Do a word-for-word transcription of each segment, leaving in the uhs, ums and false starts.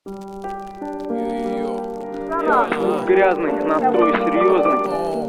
Звук грязный, настрой серьезный.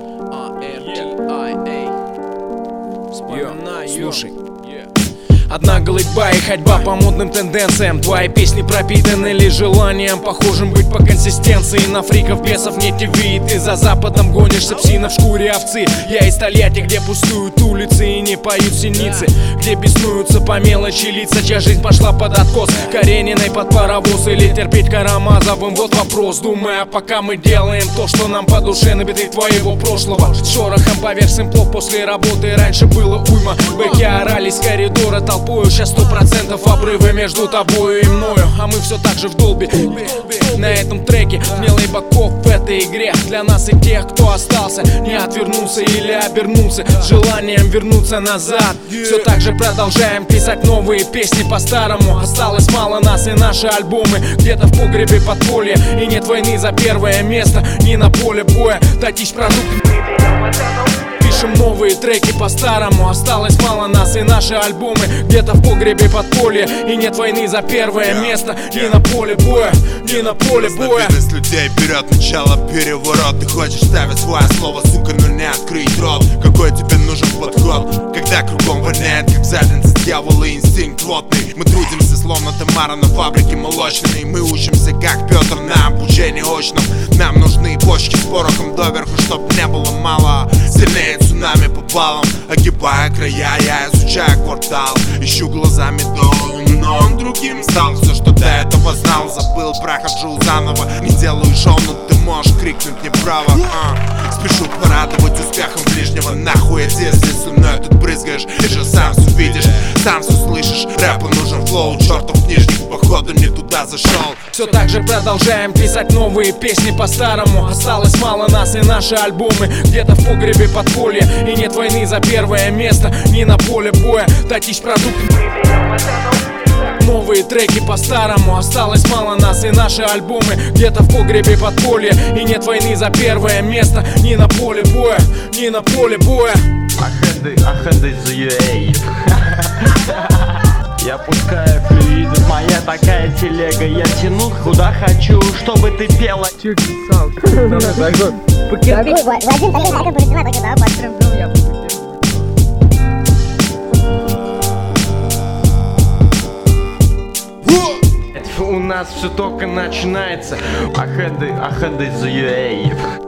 Слушай. Одна голыба и ходьба по модным тенденциям. Твои песни пропитаны лишь желанием похожим быть по консистенции на фриков, бесов нет ТВ. И ты за западом гонишься, псина в шкуре овцы. Я из Тольятти, где пустуют улицы и не поют синицы, где беснуются по мелочи лица, чья жизнь пошла под откос, Карениной под паровоз или терпеть Карамазовым. Вот вопрос, думая, пока мы делаем то, что нам по душе, на биты твоего прошлого. Шорохом поверх симплов после работы раньше было уйма. Бэки орали с коридора толпою, сейчас сто процентов обрывы между тобою и мною. А мы все так же в долбе на этом треке, вне лейбаков в этой игре. Для нас и тех, кто остался, не отвернулся или обернулся с желанием вернуться назад. Все так же продолжаем писать новые песни по-старому. Осталось мало нас и наши альбомы где-то в погребе подполья. И нет войны за первое место, ни на поле боя. Татищ продукт. Пишем новые треки по-старому. Осталось мало нас и наши альбомы где-то в погребе подполья. И нет войны за первое место, ни на поле боя, ни на поле боя. Стабильность людей берет начало переворот. Ты хочешь ставить свое слово, сука, но не открыть рот. Какой тебе нужен подход, когда кругом воняет, как задница дьявола, инстинкт ротный. Мы трудимся, словно Тамара на фабрике молочной. Мы учимся, как Петр, на обучении очном. Нам нужны почки с порохом доверху, чтоб не было мало. Сильнее цунами по баллам, огибая края, я изучаю квартал. Ищу глазами дом, но он другим стал. Все, что до этого знал, забыл, прохожу заново. Не делаю шоу, но ты можешь крикнуть неправо. а. Спешу порадовать успехом ближнего. Нахуй я здесь, здесь со мной тут брызгаешь. Ты же сам все видишь, сам все слышишь. Рэпу нужен флоу, чертов книжник, походу не туда зашел. Все так же продолжаем писать новые песни по-старому. Осталось мало нас и наши альбомы где-то в погребе подполья. И нет войны за первое место, ни на поле боя. Татищ продукт. Новые треки по-старому. Осталось мало нас и наши альбомы где-то в погребе подполья. И нет войны за первое место, ни на поле боя, ни на поле боя. Ахенды, ахенды за ю эй. Я пускаю флюиды, моя такая телега. Я тяну куда хочу, чтобы ты пела. Че писал? Такой, Вадим, такой, такой, такой, такой, да, подстрелил я. У нас все только начинается. Ахенды, ахенды за ю эй.